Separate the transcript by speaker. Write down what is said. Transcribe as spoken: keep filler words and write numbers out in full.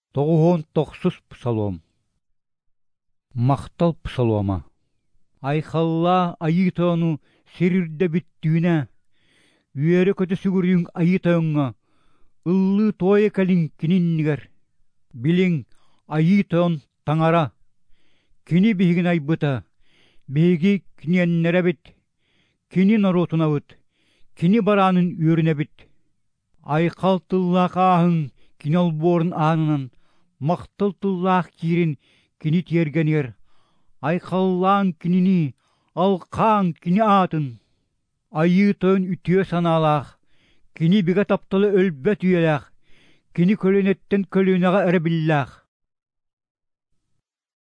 Speaker 1: Тоғуон тоқсус псалом. Мақтал псалома. Айхалла айытону серирде биттүүнэ, үйері көті сүгүрүң айытоңға, ыллы тойы калин кининнигер, билин айытон таңара, кини бігін айбыта, биги киниеннере бит, кини нарутуна бит, кини баранын үйеріне бит. Айқал тыллақ ахын кинол борын анынан, мақтал тыллақ кирин кини тергенер, айқаллаан кинини, алқаан кини атын, айытон үтіе саналақ, кини биге тапталы өлбет үйелақ, кини көлінеттен көлінеға әрбіллақ,